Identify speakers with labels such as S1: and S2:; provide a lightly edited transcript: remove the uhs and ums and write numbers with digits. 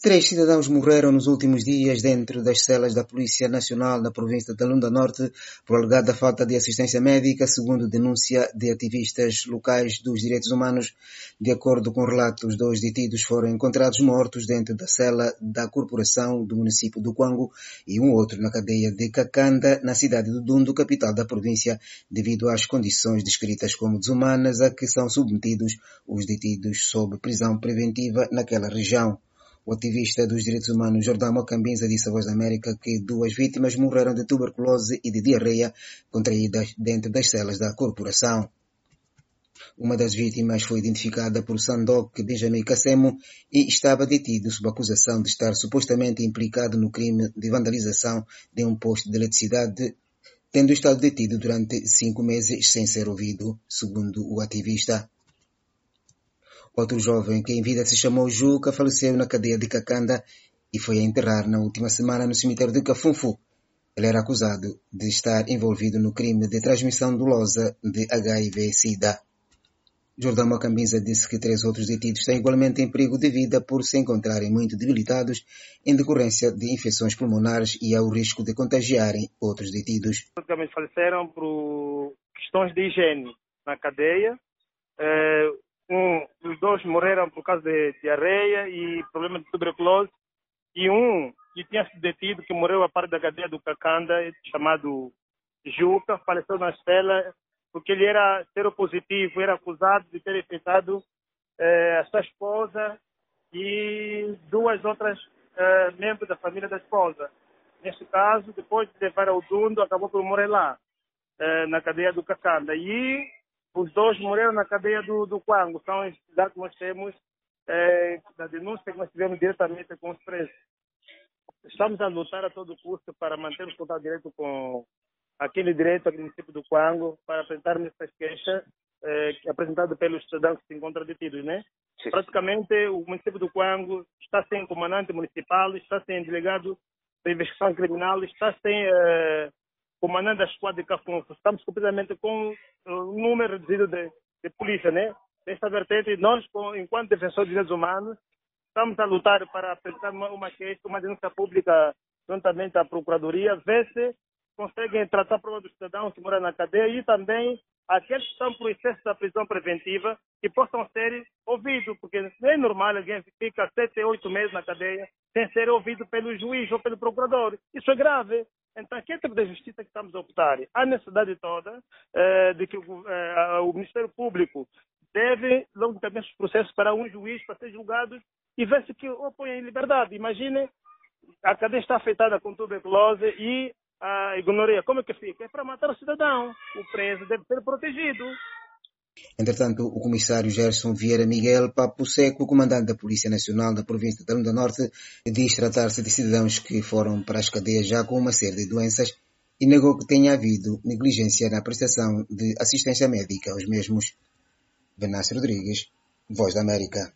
S1: Três cidadãos morreram nos últimos dias dentro das celas da Polícia Nacional na província de Lunda Norte por alegada falta de assistência médica, segundo denúncia de ativistas locais dos direitos humanos. De acordo com relatos, os dois detidos foram encontrados mortos dentro da cela da corporação do município do Quango e um outro na cadeia de Cacanda, na cidade de Dundo, capital da província, devido às condições descritas como desumanas a que são submetidos os detidos sob prisão preventiva naquela região. O ativista dos direitos humanos Jordão Mocambinza disse à Voz da América que duas vítimas morreram de tuberculose e de diarreia contraídas dentro das celas da corporação. Uma das vítimas foi identificada por Sandok Benjamin Kassemo e estava detido sob acusação de estar supostamente implicado no crime de vandalização de um posto de eletricidade, tendo estado detido durante 5 meses sem ser ouvido, segundo o ativista. Outro jovem, que em vida se chamou Juca, faleceu na cadeia de Cacanda e foi a enterrar na última semana no cemitério de Cafunfu. Ele era acusado de estar envolvido no crime de transmissão dolosa de HIV-Sida. Jordão Mocambinza disse que 3 outros detidos estão igualmente em perigo de vida por se encontrarem muito debilitados em decorrência de infecções pulmonares e ao risco de contagiarem outros detidos.
S2: Praticamente faleceram por questões de higiene na cadeia. Os 2 morreram por causa de diarreia e problema de tuberculose. E um que tinha sido detido, que morreu a parte da cadeia do Cacanda, chamado Juca, faleceu na cela porque ele era seropositivo, era acusado de ter infectado a sua esposa e 2 outras membros da família da esposa. Neste caso, depois de levar ao Dundo, acabou por morrer lá, na cadeia do Cacanda. E os 2 morreram na cadeia do Quango. São os dados que nós temos da denúncia que nós tivemos diretamente com os presos. Estamos a lutar a todo custo para mantermos contato direto com aquele município do Quango para apresentarmos essas queixas apresentadas pelos cidadãos que se encontram detidos, né? Sim. Praticamente o município do Quango está sem comandante municipal, está sem delegado de investigação criminal, está sem comandante da esquadra de Cafunfu. Estamos completamente com um número reduzido de polícia, né? Nesta vertente, nós, enquanto defensores de direitos humanos, estamos a lutar para apresentar uma queixa, uma denúncia pública juntamente à Procuradoria, ver se conseguem tratar a prova dos cidadãos que moram na cadeia e também aqueles que estão por excesso da prisão preventiva que possam ser ouvidos, porque não é normal alguém fica 7, 8 meses na cadeia sem ser ouvido pelo juiz ou pelo procurador. Isso é grave. Então, que tipo de justiça que estamos a optar? Há necessidade toda de que o Ministério Público deve, logo também, os processos para um juiz para ser julgado e ver se que o põe em liberdade. Imagine, a cadeia está afetada com tuberculose e a ignoraria. Como é que fica? É para matar o cidadão. O preso deve ser protegido.
S1: Entretanto, o comissário Gerson Vieira Miguel Papo Seco, comandante da Polícia Nacional da província de Lunda Norte, diz tratar-se de cidadãos que foram para as cadeias já com uma série de doenças e negou que tenha havido negligência na prestação de assistência médica aos mesmos. Venâncio Rodrigues, Voz da América.